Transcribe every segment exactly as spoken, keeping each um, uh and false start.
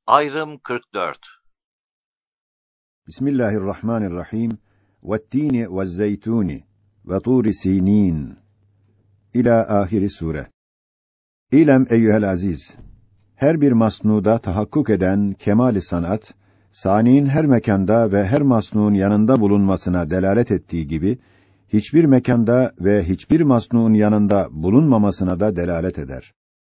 Ayrım kırk dört. Bismillahirrahmanirrahim. Ve't-tîni ve'z-zeytûni ve tûri sînîn. İlâ âhiri sure. İlem eyyuhel aziz. Her bir masnuda tahakkuk eden kemâl-i sanat, sani'in her mekanda ve her masnuun yanında bulunmasına delalet ettiği gibi, hiçbir mekanda ve hiçbir masnuun yanında bulunmamasına da delalet eder.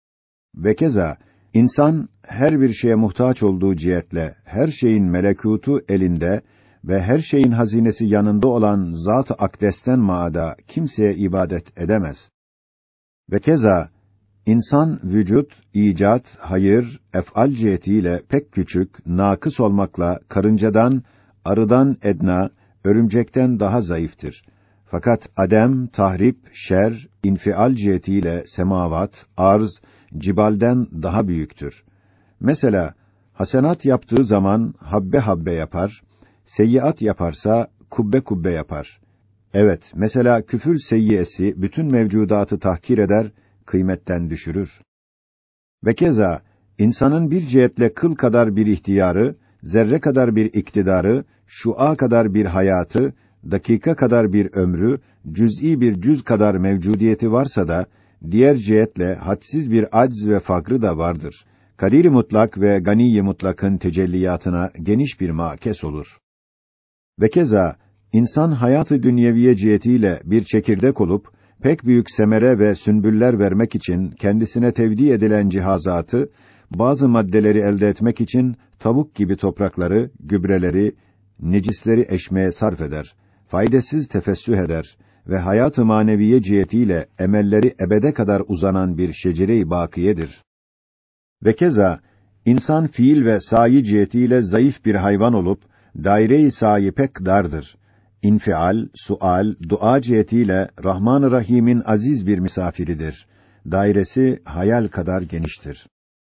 Ve keza, İnsan her bir şeye muhtaç olduğu cihetle her şeyin melekûtu elinde ve her şeyin hazinesi yanında olan Zat-ı Akdes'ten maada kimseye ibadet edemez. Ve keza insan vücut, icat, hayır, ef'al cihetiyle pek küçük, nakıs olmakla karıncadan, arıdan edna, örümcekten daha zayıftır. Fakat adem, tahrip, şer, infial cihetiyle semavat, arz, cibalden daha büyüktür. Mesela, hasenat yaptığı zaman habbe habbe yapar, seyyiat yaparsa kubbe kubbe yapar. Evet, mesela küfür seyyiyesi bütün mevcudatı tahkir eder, kıymetten düşürür. Ve keza, insanın bir cihetle kıl kadar bir ihtiyarı, zerre kadar bir iktidarı, şua kadar bir hayatı, dakika kadar bir ömrü, cüz'i bir cüz kadar mevcudiyeti varsa da, diğer cihetle hadsiz bir acz ve fakrı da vardır. Kadir-i mutlak ve gani-i mutlakın tecelliyatına geniş bir makes olur. Ve keza, insan hayatı dünyeviye cihetiyle bir çekirdek olup, pek büyük semere ve sünbüller vermek için kendisine tevdi edilen cihazatı, bazı maddeleri elde etmek için tavuk gibi toprakları, gübreleri, necisleri eşmeye sarf eder, faydasız tefessüh eder ve hayat-ı maneviye cihetiyle emelleri ebede kadar uzanan bir şecere-i bakiyedir. Ve keza, insan fiil ve sayi cihetiyle zayıf bir hayvan olup, daire-i sayi pek dardır. İnfial, sual, dua cihetiyle Rahman-ı Rahim'in aziz bir misafiridir. Dairesi hayal kadar geniştir.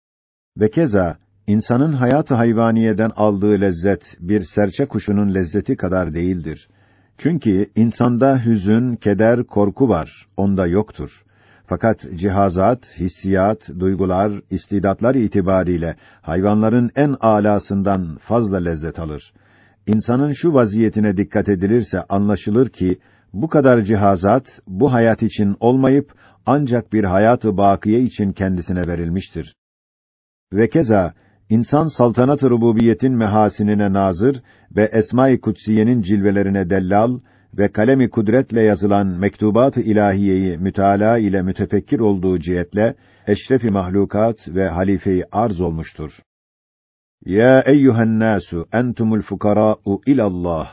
Ve keza, insanın hayat-ı hayvaniyeden aldığı lezzet, bir serçe kuşunun lezzeti kadar değildir. Çünkü insanda hüzün, keder, korku var, onda yoktur. Fakat cihazat, hissiyat, duygular, istidatlar itibariyle hayvanların en âlasından fazla lezzet alır. İnsanın şu vaziyetine dikkat edilirse anlaşılır ki, bu kadar cihazat, bu hayat için olmayıp, ancak bir hayat-ı bâkiye için kendisine verilmiştir. Ve keza, insan saltanat-ı rububiyetin mehasinine nazır ve esma-i kutsiyenin cilvelerine dellal ve kalem-i kudretle yazılan mektubat-ı ilahiyeyi mütalaa ile mütefekkir olduğu cihetle eşref-i mahlukat ve halife-i arz olmuştur. Ya eyyuhennâsu entumul fukarâ'u ilallah.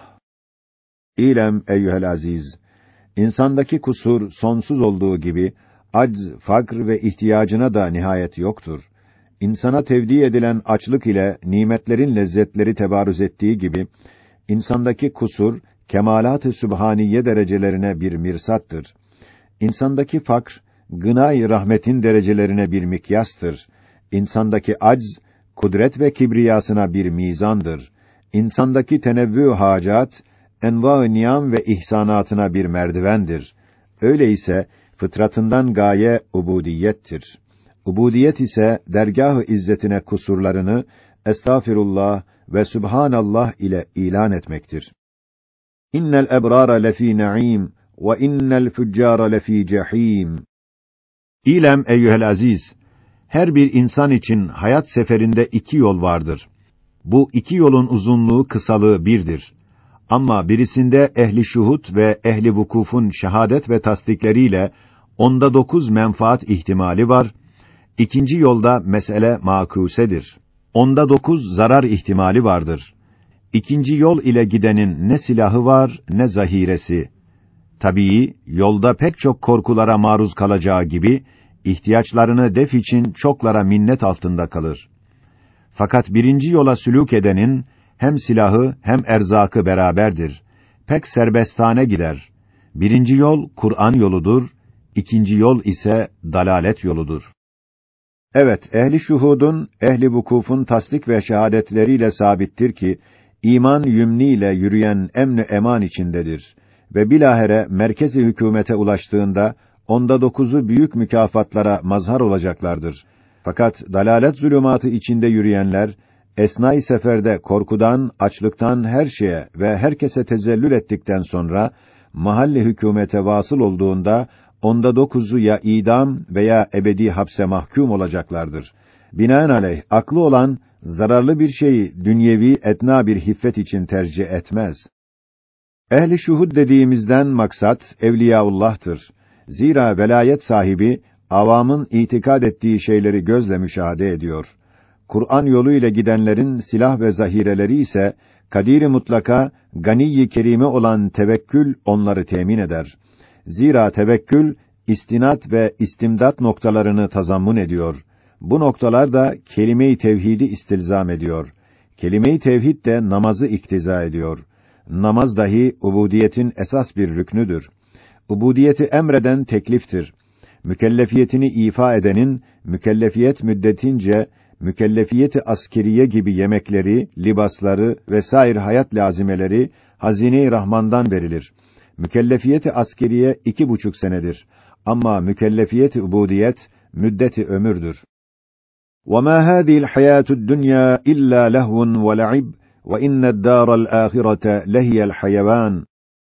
İlem eyyuhel aziz, insandaki kusur sonsuz olduğu gibi acz, fakr ve ihtiyacına da nihayet yoktur. İnsana tevdi edilen açlık ile nimetlerin lezzetleri tebarüz ettiği gibi insandaki kusur kemalat-ı sübhaniye derecelerine bir mirsattır. İnsandaki fakr gınay rahmetin derecelerine bir mikyastır. İnsandaki acz kudret ve kibriyasına bir mizandır. İnsandaki tenevvü hacat enva-ı niyam ve ihsanatına bir merdivendir. Öyleyse fıtratından gaye ubudiyettir. Ubudiyet ise dergâh-ı izzetine kusurlarını estağfirullah ve subhanallah ile ilan etmektir. İnnel ebrâra lefî naîm ve innel fuccâra lefî cehîm. İlem eyyuhel aziz, her bir insan için hayat seferinde iki yol vardır. Bu iki yolun uzunluğu kısalığı birdir. Ama birisinde ehli şuhud ve ehli vukufun şehadet ve tasdikleriyle onda dokuz menfaat ihtimali var. İkinci yolda mesele makusedir. Onda dokuz zarar ihtimali vardır. İkinci yol ile gidenin ne silahı var, ne zahiresi. Tabii, yolda pek çok korkulara maruz kalacağı gibi, ihtiyaçlarını def için çoklara minnet altında kalır. Fakat birinci yola sülûk edenin, hem silahı hem erzakı beraberdir. Pek serbestane gider. Birinci yol, Kur'an yoludur, ikinci yol ise dalalet yoludur. Evet, ehli şuhudun, ehli vukufun tasdik ve şehadetleriyle sabittir ki, iman yümniyle yürüyen emn-i eman içindedir ve bilâhere merkez-i hükûmete ulaştığında onda dokuzu büyük mükafatlara mazhar olacaklardır. Fakat dalalet zulümatı içinde yürüyenler esnai seferde korkudan, açlıktan her şeye ve herkese tezellül ettikten sonra mahalle hükümete vasıl olduğunda onda dokuzu ya idam veya ebedi hapse mahkum olacaklardır. Binaenaleyh aklı olan zararlı bir şeyi dünyevi etna bir hiffet için tercih etmez. Ehli şuhud dediğimizden maksat Evliyaullah'tır. Zira velayet sahibi avamın itikad ettiği şeyleri gözle müşahede ediyor. Kur'an yolu ile gidenlerin silah ve zahireleri ise Kadir-i mutlaka, Gani-i kerime olan tevekkül onları temin eder. Zira tevekkül istinat ve istimdat noktalarını tazammun ediyor. Bu noktalar da kelime-i tevhidi istilzam ediyor. Kelime-i tevhid de namazı iktiza ediyor. Namaz dahi ubudiyetin esas bir rüknüdür. Ubudiyeti emreden tekliftir. Mükellefiyetini ifa edenin mükellefiyet müddetince mükellefiyeti askeriye gibi yemekleri, libasları vesair hayat lazimeleri hazine-i Rahman'dan verilir. Mükellefiyeti askeriye iki buçuk senedir. Ama mükellefiyeti ubudiyet müddeti ömürdür. وَمَا هَذِهِ الْحَيَاةُ الدُّنْيَا إِلَّا لَهْوٌ وَلَعِبٌ وَإِنَّ الدَّارَ الْآخِرَةَ لَهِيَ الْحَيَوَانُ.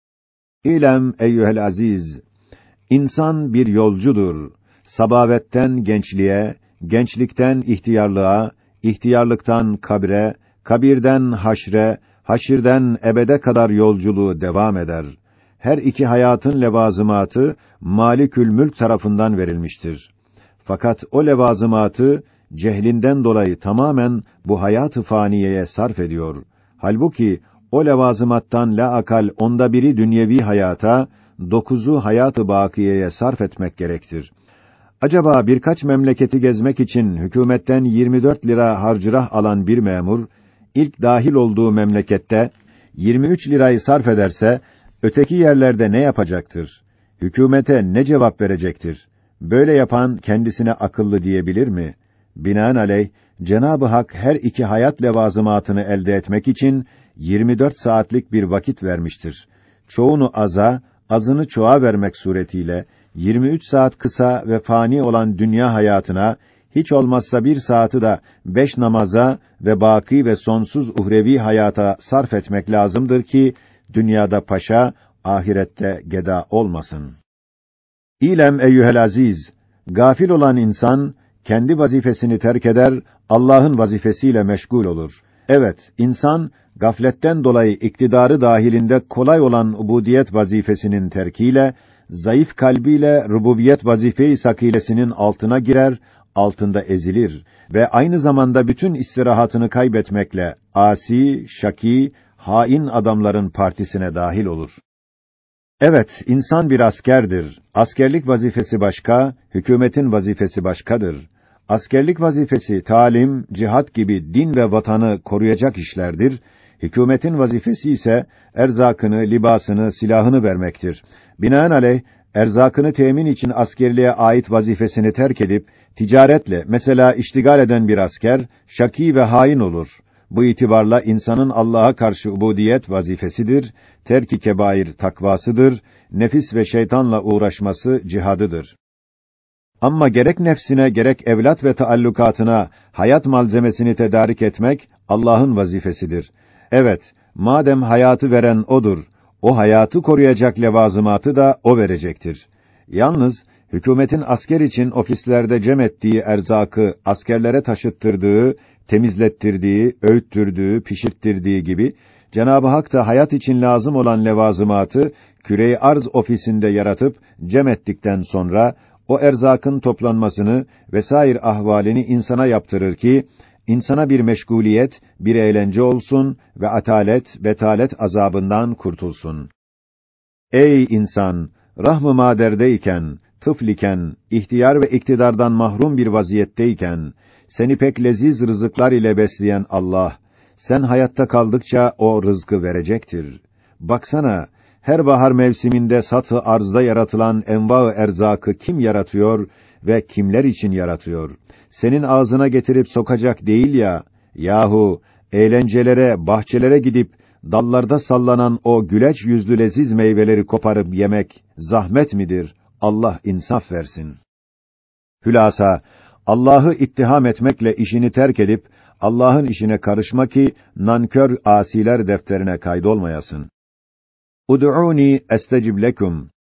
İlem eyyuhel aziz, İnsan bir yolcudur. Sabavetten gençliğe, gençlikten ihtiyarlığa, ihtiyarlıktan kabre, kabirden haşre, haşirden ebede kadar yolculuğu devam eder. Her iki hayatın levazımatı Malikül Mülk tarafından verilmiştir. Fakat o levazımatı cehlinden dolayı tamamen bu hayat-ı faniyeye sarf ediyor. Halbuki o levazımattan la akal onda biri dünyevi hayata, dokuzu hayat-ı bakiyeye sarf etmek gerektir. Acaba birkaç memleketi gezmek için hükümetten yirmi dört lira harcırah alan bir memur, ilk dahil olduğu memlekette yirmi üç lirayı sarf ederse, öteki yerlerde ne yapacaktır? Hükümete ne cevap verecektir? Böyle yapan kendisine akıllı diyebilir mi? Binaenaleyh, Cenab-ı Hak her iki hayat levazımatını elde etmek için yirmi dört saatlik bir vakit vermiştir. Çoğunu aza, azını çoğa vermek suretiyle yirmi üç saat kısa ve fani olan dünya hayatına hiç olmazsa bir saati de beş namaza ve baki ve sonsuz uhrevi hayata sarf etmek lazımdır ki dünyada paşa, ahirette geda olmasın. İlem eyyuhel aziz, gafil olan insan kendi vazifesini terk eder, Allah'ın vazifesiyle meşgul olur. Evet, insan gafletten dolayı iktidarı dahilinde kolay olan ubudiyet vazifesinin terkiyle, zayıf kalbiyle rububiyet vazife-i sakilesinin altına girer, altında ezilir ve aynı zamanda bütün istirahatını kaybetmekle asi, şaki, hain adamların partisine dahil olur. Evet, insan bir askerdir. Askerlik vazifesi başka, hükümetin vazifesi başkadır. Askerlik vazifesi talim, cihat gibi din ve vatanı koruyacak işlerdir. Hükümetin vazifesi ise erzakını, libasını, silahını vermektir. Binaenaleyh erzakını temin için askerliğe ait vazifesini terk edip ticaretle mesela iştigal eden bir asker şaki ve hain olur. Bu itibarla insanın Allah'a karşı ubudiyet vazifesidir, terk-i kebair takvasıdır, nefis ve şeytanla uğraşması cihadıdır. Ama gerek nefsine gerek evlat ve taallukatına hayat malzemesini tedarik etmek Allah'ın vazifesidir. Evet, madem hayatı veren odur, o hayatı koruyacak levazımatı da o verecektir. Yalnız hükümetin asker için ofislerde cem ettiği erzakı askerlere taşıttırdığı, temizlettirdiği, öğüttürdüğü, pişirttirdiği gibi Cenab-ı Hak da hayat için lazım olan levazımatı küre-i arz ofisinde yaratıp cem ettikten sonra o erzakın toplanmasını vesaire ahvalini insana yaptırır ki insana bir meşguliyet, bir eğlence olsun ve atalet, betalet azabından kurtulsun. Ey insan, rahm-ı maderdeyken, tıfl iken, ihtiyar ve iktidardan mahrum bir vaziyetteyken, seni pek leziz rızıklar ile besleyen Allah, sen hayatta kaldıkça o rızkı verecektir. Baksana, her bahar mevsiminde satı arzda yaratılan enva-ı erzakı kim yaratıyor ve kimler için yaratıyor? Senin ağzına getirip sokacak değil ya, yahu, eğlencelere, bahçelere gidip, dallarda sallanan o güleç yüzlü leziz meyveleri koparıp yemek, zahmet midir? Allah insaf versin. Hülasa, Allah'ı ittiham etmekle işini terk edip, Allah'ın işine karışma ki nankör asiler defterine kaydolmayasın. Ud'uni estecib lekum.